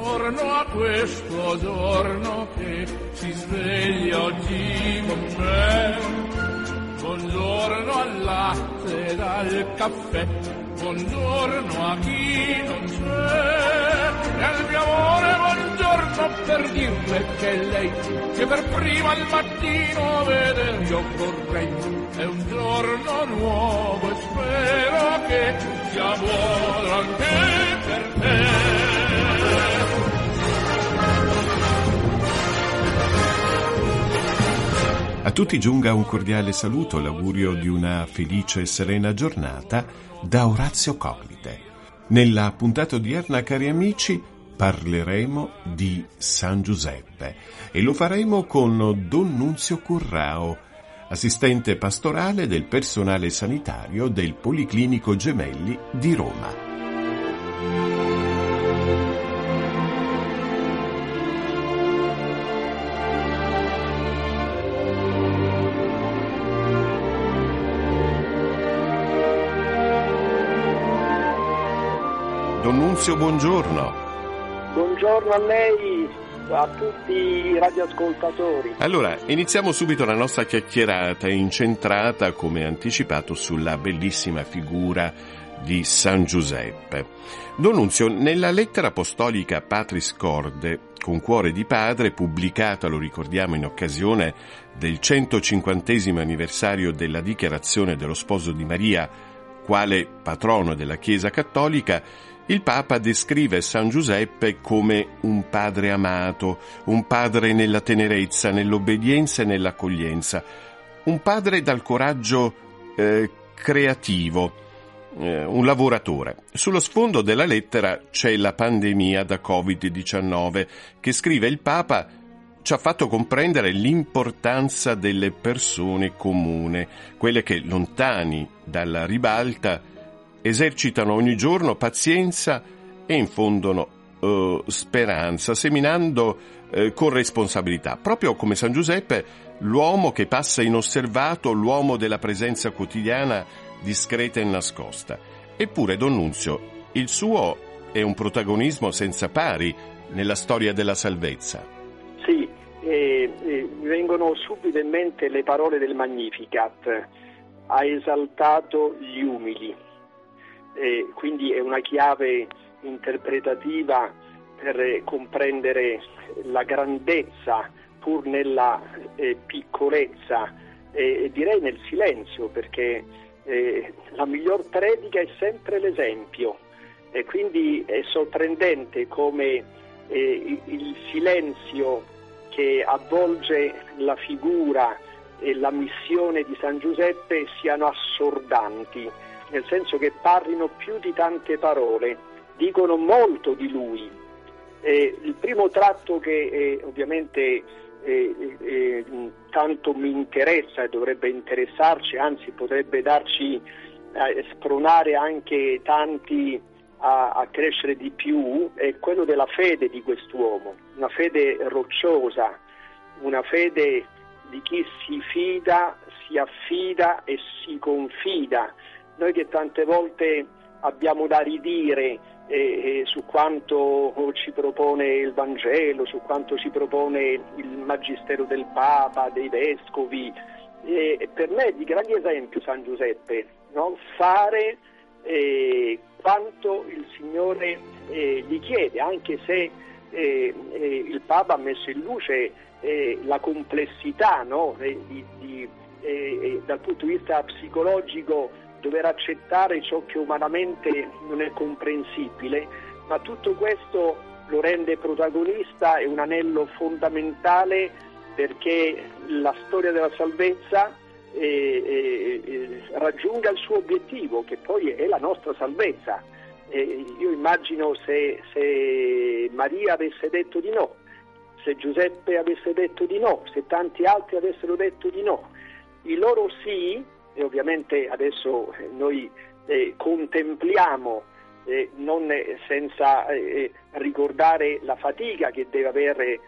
buongiorno a questo giorno che si sveglia oggi con me. Buongiorno al latte ed al caffè, buongiorno a chi non c'è. E al mio amore buongiorno per dirle che lei, che per prima al mattino veder io vorrei. È un giorno nuovo e spero che sia buono anche per te. A tutti giunga un cordiale saluto, l'augurio di una felice e serena giornata da Orazio Coglite. Nella puntata odierna, cari amici, parleremo di San Giuseppe e lo faremo con Don Nunzio Currao, assistente pastorale del personale sanitario del Policlinico Gemelli di Roma. Don Nunzio, buongiorno. Buongiorno a lei, a tutti i radioascoltatori. Allora, iniziamo subito la nostra chiacchierata incentrata, come anticipato, sulla bellissima figura di San Giuseppe. Don Nunzio, nella lettera apostolica Patris Corde, con cuore di padre, pubblicata, lo ricordiamo, in occasione del 150° anniversario della dichiarazione dello sposo di Maria quale patrono della Chiesa Cattolica, il Papa descrive San Giuseppe come un padre amato, un padre nella tenerezza, nell'obbedienza e nell'accoglienza, un padre dal coraggio creativo, un lavoratore. Sullo sfondo della lettera c'è la pandemia da Covid-19 che, scrive il Papa, ci ha fatto comprendere l'importanza delle persone comuni, quelle che, lontani dalla ribalta, esercitano ogni giorno pazienza e infondono speranza, seminando con responsabilità, proprio come San Giuseppe, l'uomo che passa inosservato, l'uomo della presenza quotidiana discreta e nascosta. Eppure, Don Nunzio, il suo è un protagonismo senza pari nella storia della salvezza. Sì, mi vengono subito in mente le parole del Magnificat: ha esaltato gli umili. Quindi è una chiave interpretativa per comprendere la grandezza pur nella piccolezza e direi nel silenzio, perché la miglior predica è sempre l'esempio, e quindi è sorprendente come il silenzio che avvolge la figura e la missione di San Giuseppe siano assordanti, nel senso che parlino più di tante parole, dicono molto di lui. Il primo tratto che ovviamente tanto mi interessa e dovrebbe interessarci, anzi potrebbe darci, spronare anche tanti a crescere di più, è quello della fede di quest'uomo, una fede rocciosa, una fede di chi si fida, si affida e si confida. Noi che tante volte abbiamo da ridire su quanto ci propone il Vangelo, su quanto ci propone il Magistero del Papa, dei Vescovi, per me è di grande esempio San Giuseppe, no? Fare quanto il Signore gli chiede, anche se il Papa ha messo in luce la complessità, no? Dal punto di vista psicologico, dover accettare ciò che umanamente non è comprensibile, ma tutto questo lo rende protagonista e un anello fondamentale perché la storia della salvezza raggiunga il suo obiettivo, che poi è la nostra salvezza. Io immagino se Maria avesse detto di no, se Giuseppe avesse detto di no, se tanti altri avessero detto di no, i loro sì, e ovviamente adesso noi contempliamo, non senza ricordare la fatica che deve avere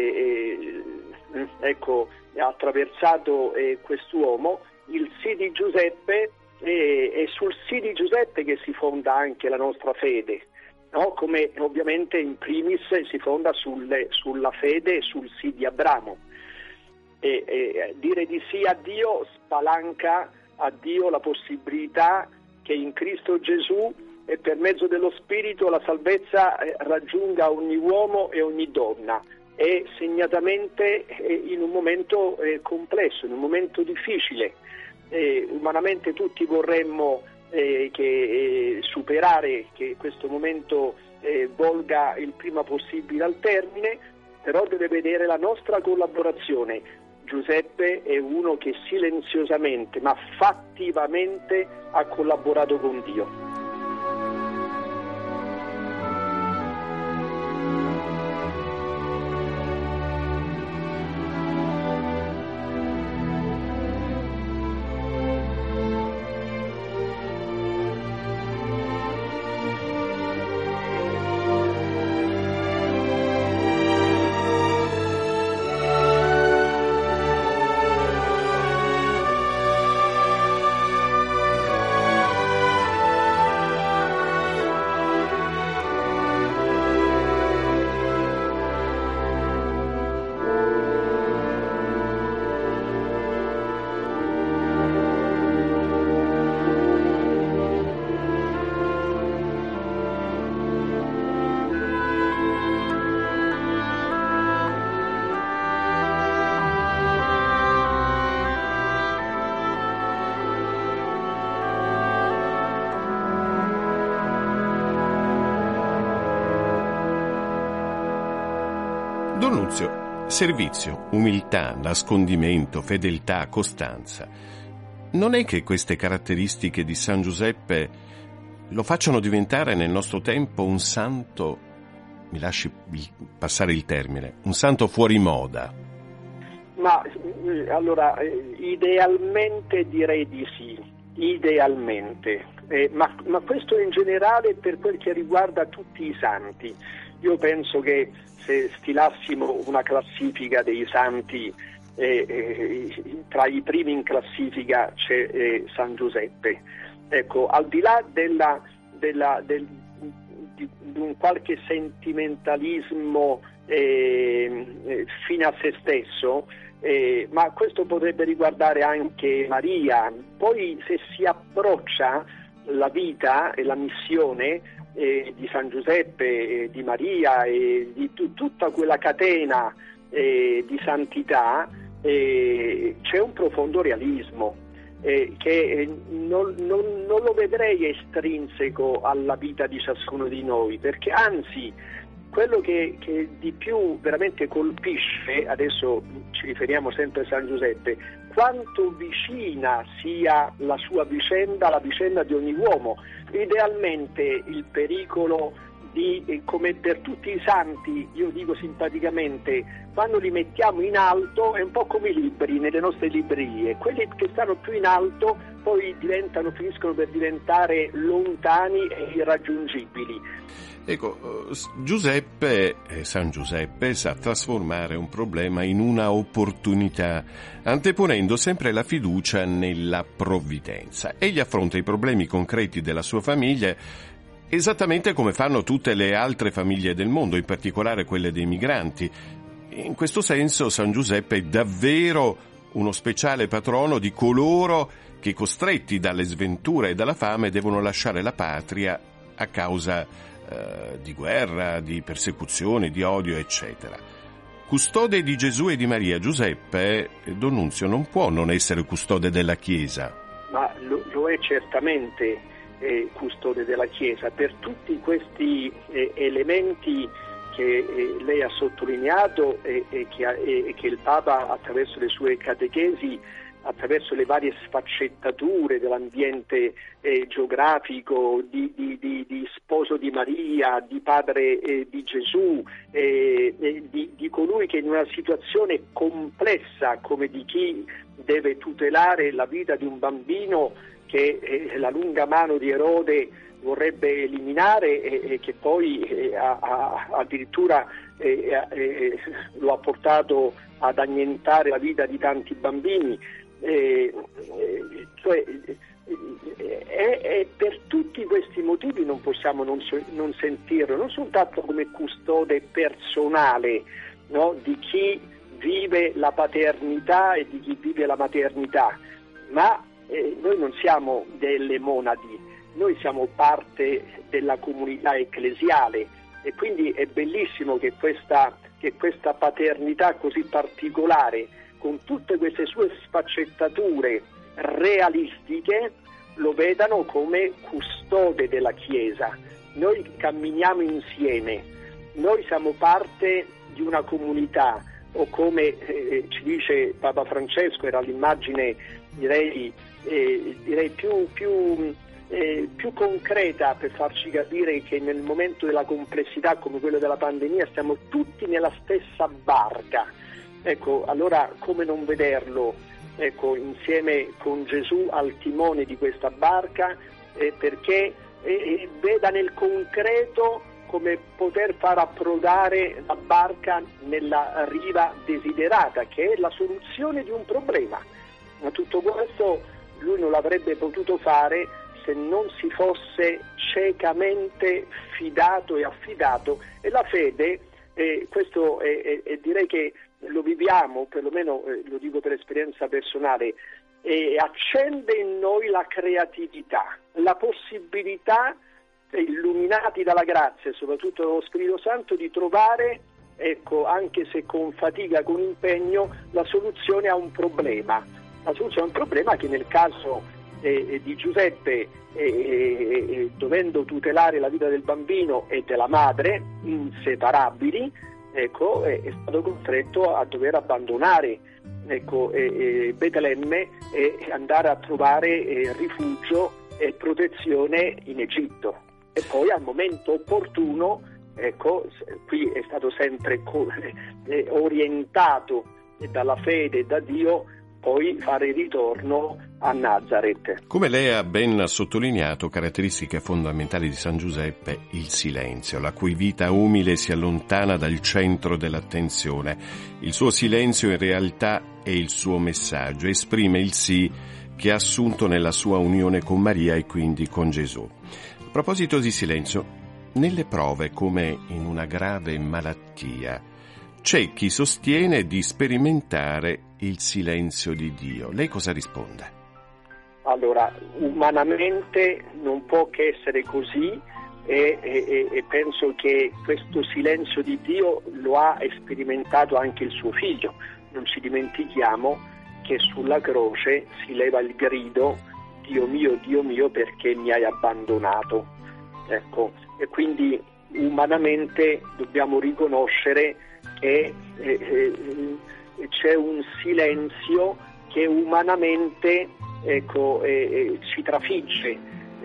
attraversato quest'uomo, il sì di Giuseppe, è sul sì di Giuseppe che si fonda anche la nostra fede, no? Come ovviamente in primis si fonda sulla fede e sul sì di Abramo. E dire di sì a Dio spalanca a Dio la possibilità che in Cristo Gesù e per mezzo dello Spirito la salvezza raggiunga ogni uomo e ogni donna, e segnatamente in un momento complesso, in un momento difficile. Umanamente tutti vorremmo superare che questo momento volga il prima possibile al termine, però deve vedere la nostra collaborazione. Giuseppe è uno che silenziosamente ma fattivamente ha collaborato con Dio. Don Nunzio, servizio, umiltà, nascondimento, fedeltà, costanza. Non è che queste caratteristiche di San Giuseppe lo facciano diventare nel nostro tempo un santo, mi lasci passare il termine, un santo fuori moda? Ma allora, idealmente direi di sì, idealmente, ma questo in generale per quel che riguarda tutti i santi. Io penso che se stilassimo una classifica dei santi, tra i primi in classifica c'è San Giuseppe. Ecco, al di là di un qualche sentimentalismo fine a se stesso, ma questo potrebbe riguardare anche Maria. Poi se si approccia la vita e la missione di San Giuseppe, di Maria e di tutta quella catena di santità, c'è un profondo realismo che non lo vedrei estrinseco alla vita di ciascuno di noi, perché anzi quello che di più veramente colpisce, adesso ci riferiamo sempre a San Giuseppe, quanto vicina sia la sua vicenda alla vicenda di ogni uomo. Idealmente il pericolo come per tutti i santi, io dico simpaticamente, quando li mettiamo in alto è un po' come i libri nelle nostre librerie, quelli che stanno più in alto poi finiscono per diventare lontani e irraggiungibili. Ecco, San Giuseppe sa trasformare un problema in una opportunità, anteponendo sempre la fiducia nella provvidenza. Egli affronta i problemi concreti della sua famiglia esattamente come fanno tutte le altre famiglie del mondo, in particolare quelle dei migranti. In questo senso San Giuseppe è davvero uno speciale patrono di coloro che, costretti dalle sventure e dalla fame, devono lasciare la patria a causa di guerra, di persecuzioni, di odio, eccetera. Custode di Gesù e di Maria, Giuseppe, Don Nunzio, non può non essere custode della Chiesa. Ma lo è certamente custode della Chiesa per tutti questi elementi che lei ha sottolineato e che il Papa, attraverso le sue catechesi, attraverso le varie sfaccettature dell'ambiente geografico, di sposo di Maria, di padre di Gesù, di colui che in una situazione complessa come di chi deve tutelare la vita di un bambino che la lunga mano di Erode vorrebbe eliminare e che poi addirittura lo ha portato ad annientare la vita di tanti bambini. Cioè, per tutti questi motivi non possiamo non sentirlo, non soltanto come custode personale, no, di chi vive la paternità e di chi vive la maternità, ma noi non siamo delle monadi, noi siamo parte della comunità ecclesiale, e quindi è bellissimo che questa paternità così particolare, con tutte queste sue sfaccettature realistiche, lo vedano come custode della Chiesa. Noi camminiamo insieme, noi siamo parte di una comunità, o come ci dice Papa Francesco, era l'immagine direi più concreta per farci capire che nel momento della complessità come quello della pandemia stiamo tutti nella stessa barca. Ecco, allora come non vederlo, ecco, insieme con Gesù al timone di questa barca, perché veda nel concreto come poter far approdare la barca nella riva desiderata, che è la soluzione di un problema. Ma tutto questo lui non l'avrebbe potuto fare se non si fosse ciecamente fidato e affidato, e la fede, questo direi che lo viviamo, perlomeno lo dico per esperienza personale, accende in noi la creatività, la possibilità, illuminati dalla grazia e soprattutto dallo Spirito Santo, di trovare, ecco, anche se con fatica, con impegno, la soluzione a un problema. La soluzione a un problema che nel caso di Giuseppe, dovendo tutelare la vita del bambino e della madre, inseparabili, ecco, è stato costretto a dover abbandonare, ecco, Betlemme e andare a trovare rifugio e protezione in Egitto. E poi al momento opportuno, ecco, qui è stato sempre orientato dalla fede e da Dio, poi fare ritorno a Nazareth. Come lei ha ben sottolineato, caratteristica fondamentale di San Giuseppe, il silenzio, la cui vita umile si allontana dal centro dell'attenzione. Il suo silenzio in realtà è il suo messaggio, esprime il sì che ha assunto nella sua unione con Maria e quindi con Gesù. A proposito di silenzio, nelle prove come in una grave malattia, c'è chi sostiene di sperimentare il silenzio di Dio. Lei cosa risponde? Allora, umanamente non può che essere così, e penso che questo silenzio di Dio lo ha sperimentato anche il suo figlio. Non ci dimentichiamo che sulla croce si leva il grido: Dio mio, perché mi hai abbandonato? Ecco, e quindi umanamente dobbiamo riconoscere che c'è un silenzio che umanamente, ecco, ci trafigge,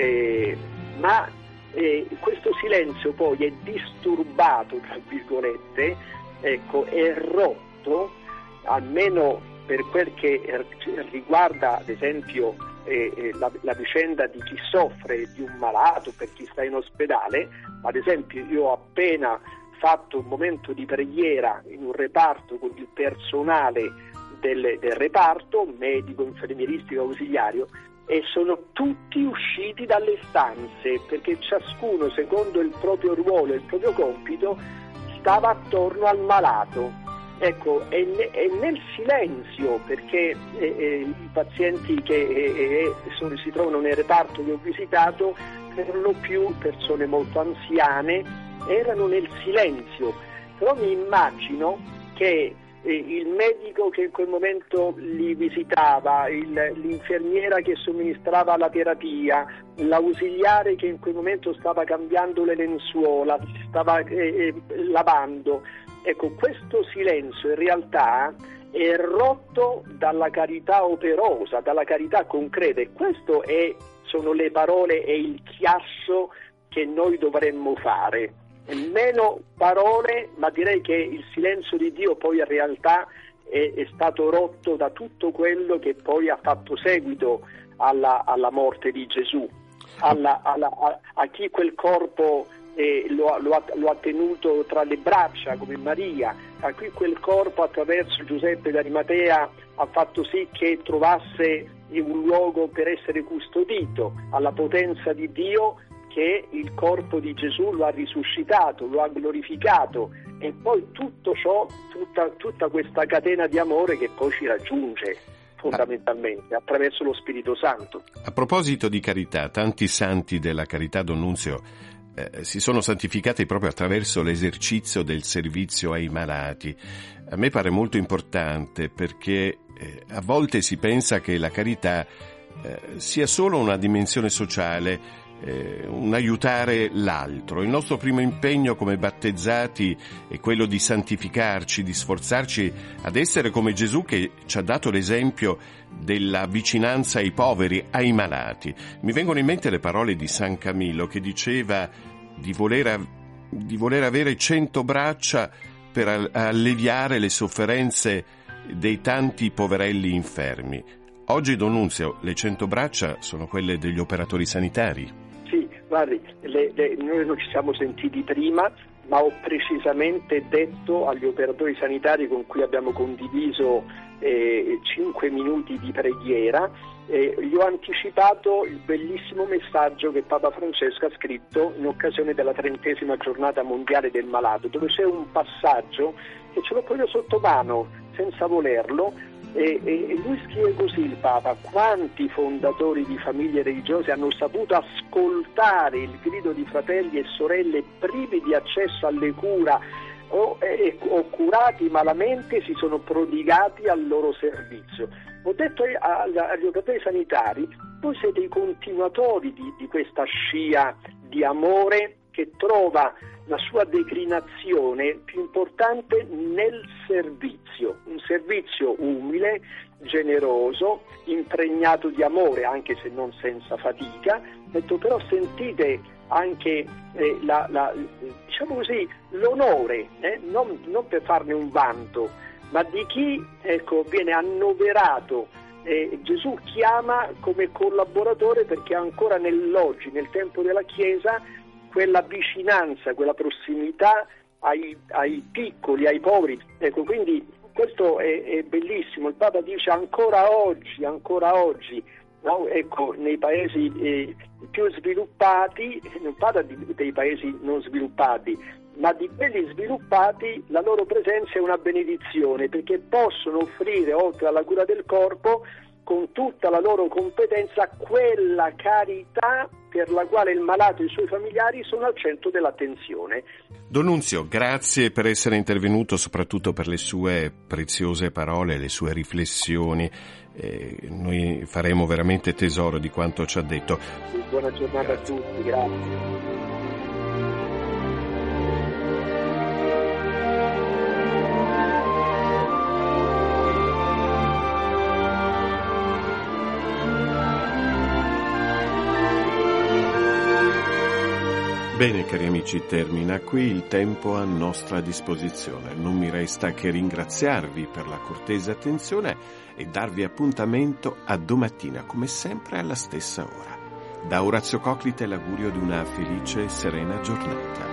ma questo silenzio poi è disturbato, tra virgolette, ecco, è rotto, almeno per quel che riguarda ad esempio la vicenda di chi soffre, di un malato, per chi sta in ospedale. Ad esempio io ho appena fatto un momento di preghiera in un reparto con il personale del reparto, medico, infermieristico, ausiliario, e sono tutti usciti dalle stanze perché ciascuno, secondo il proprio ruolo e il proprio compito, stava attorno al malato. Ecco, è nel silenzio, perché i pazienti che si trovano nel reparto che ho visitato, per lo più persone molto anziane, erano nel silenzio. Però mi immagino che il medico che in quel momento li visitava, l'infermiera che somministrava la terapia, l'ausiliare che in quel momento stava cambiando le lenzuola, stava lavando. Ecco, questo silenzio in realtà è rotto dalla carità operosa, dalla carità concreta, e questo sono le parole e il chiasso che noi dovremmo fare. Meno parole, ma direi che il silenzio di Dio poi in realtà è stato rotto da tutto quello che poi ha fatto seguito alla morte di Gesù, a chi quel corpo lo ha tenuto tra le braccia come Maria, a cui quel corpo attraverso Giuseppe d'Arimatea ha fatto sì che trovasse un luogo per essere custodito, alla potenza di Dio che il corpo di Gesù lo ha risuscitato, lo ha glorificato, e poi tutto ciò, tutta questa catena di amore che poi ci raggiunge fondamentalmente attraverso lo Spirito Santo. A proposito di carità, tanti santi della carità, Don Nunzio, si sono santificati proprio attraverso l'esercizio del servizio ai malati. A me pare molto importante, perché a volte si pensa che la carità sia solo una dimensione sociale, un aiutare l'altro. Il nostro primo impegno come battezzati è quello di santificarci, di sforzarci ad essere come Gesù, che ci ha dato l'esempio della vicinanza ai poveri, ai malati. Mi vengono in mente le parole di San Camillo, che diceva di voler avere 100 braccia per alleviare le sofferenze dei tanti poverelli infermi. Oggi, Don Nunzio, le 100 braccia sono quelle degli operatori sanitari. Sì, guardi, noi non ci siamo sentiti prima, ma ho precisamente detto agli operatori sanitari con cui abbiamo condiviso 5 minuti di preghiera, gli ho anticipato il bellissimo messaggio che Papa Francesco ha scritto in occasione della 30ª giornata mondiale del malato, dove c'è un passaggio che ce l'ho proprio sotto mano, senza volerlo, e lui scrive così, il Papa: quanti fondatori di famiglie religiose hanno saputo ascoltare il grido di fratelli e sorelle privi di accesso alle cura o curati malamente, si sono prodigati al loro servizio. Ho detto agli operatori sanitari: voi siete i continuatori di questa scia di amore che trova la sua declinazione più importante nel servizio, un servizio umile, generoso, impregnato di amore, anche se non senza fatica. Ho detto, però sentite anche diciamo così, l'onore, non per farne un vanto, ma di chi viene annoverato. Gesù chiama come collaboratore, perché ancora nell'oggi, nel tempo della Chiesa, quella vicinanza, quella prossimità ai piccoli, ai poveri. Quindi questo è bellissimo. Il Papa dice ancora oggi, no? Nei paesi più sviluppati, non parla dei paesi non sviluppati, ma di quelli sviluppati, la loro presenza è una benedizione, perché possono offrire, oltre alla cura del corpo, con tutta la loro competenza, quella carità per la quale il malato e i suoi familiari sono al centro dell'attenzione. Don Nunzio, grazie per essere intervenuto, soprattutto per le sue preziose parole, le sue riflessioni. Noi faremo veramente tesoro di quanto ci ha detto. Buona giornata. Grazie a tutti, grazie. Bene, cari amici, termina qui il tempo a nostra disposizione. Non mi resta che ringraziarvi per la cortese attenzione e darvi appuntamento a domattina, come sempre alla stessa ora. Da Orazio Coclite l'augurio di una felice e serena giornata.